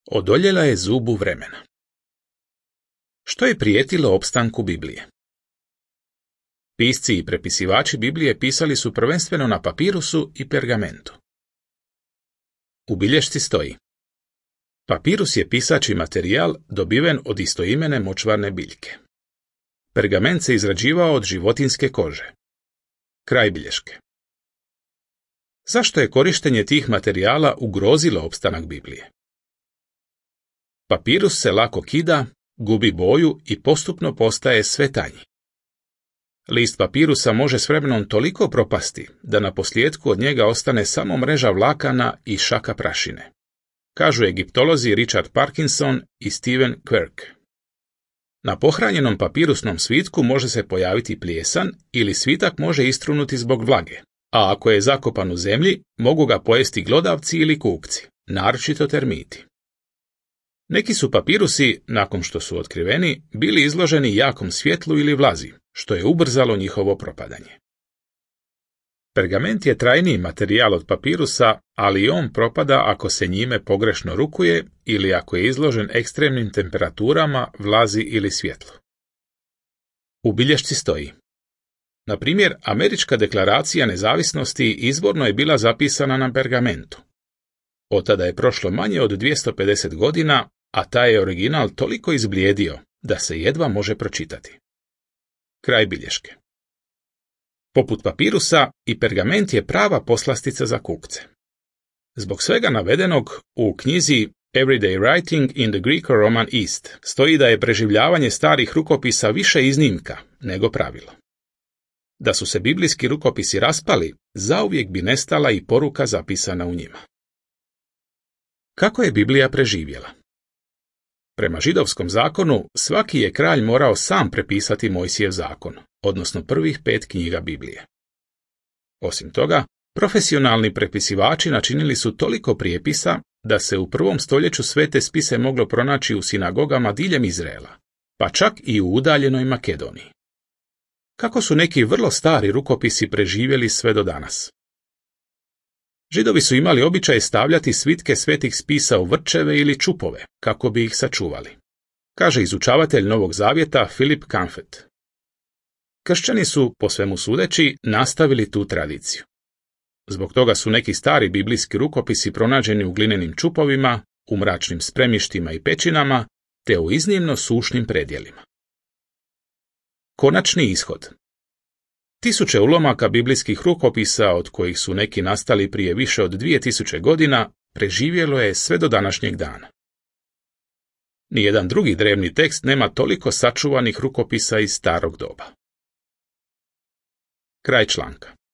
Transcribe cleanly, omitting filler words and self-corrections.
Odoljela je zubu vremena. Što je prijetilo opstanku Biblije? Pisci i prepisivači Biblije pisali su prvenstveno na papirusu i pergamentu. U bilješci stoji: papirus je pisači materijal dobiven od istoimene močvarne biljke. Pergament se izrađivao od životinjske kože. Kraj bilješke. Zašto je korištenje tih materijala ugrozilo opstanak Biblije? Papirus se lako kida, gubi boju i postupno postaje sve tanji. List papirusa može s vremenom toliko propasti da na posljetku od njega ostane samo mreža vlakana i šaka prašine, kažu egiptolozi Richard Parkinson i Steven Quirk. Na pohranjenom papirusnom svitku može se pojaviti plijesan ili svitak može istrunuti zbog vlage, a ako je zakopan u zemlji, mogu ga pojesti glodavci ili kukci, naročito termiti. Neki su papirusi, nakon što su otkriveni, bili izloženi jakom svjetlu ili vlazi, što je ubrzalo njihovo propadanje. Pergament je trajniji materijal od papirusa, ali i on propada ako se njime pogrešno rukuje ili ako je izložen ekstremnim temperaturama, vlazi ili svjetlu. U bilješci stoji: na primjer, Američka deklaracija nezavisnosti izvorno je bila zapisana na pergamentu. Od tada je prošlo manje od 250 godina, a taj je original toliko izblijedio da se jedva može pročitati. Kraj bilješke. Poput papirusa, i pergament je prava poslastica za kukce. Zbog svega navedenog, u knjizi Everyday Writing in the Greco-Roman East stoji da je preživljavanje starih rukopisa više iznimka nego pravilo. Da su se biblijski rukopisi raspali, zauvijek bi nestala i poruka zapisana u njima. Kako je Biblija preživjela? Prema židovskom zakonu, svaki je kralj morao sam prepisati Mojsijev zakon, odnosno prvih 5 knjiga Biblije. Osim toga, profesionalni prepisivači načinili su toliko prijepisa da se u 1. stoljeću svete spise moglo pronaći u sinagogama diljem Izraela, pa čak i u udaljenoj Makedoniji. Kako su neki vrlo stari rukopisi preživjeli sve do danas? Židovi su imali običaj stavljati svitke svetih spisa u vrčeve ili čupove, kako bi ih sačuvali, kaže izučavatelj Novog zavjeta Philip Comfort. Kršćani su, po svemu sudeći, nastavili tu tradiciju. Zbog toga su neki stari biblijski rukopisi pronađeni u glinenim čupovima, u mračnim spremištima i pećinama, te u iznimno sušnim predjelima. Konačni ishod. Tisuće ulomaka biblijskih rukopisa, od kojih su neki nastali prije više od 2000 godina, preživjelo je sve do današnjeg dana. Nijedan drugi drevni tekst nema toliko sačuvanih rukopisa iz starog doba. Kraj članka.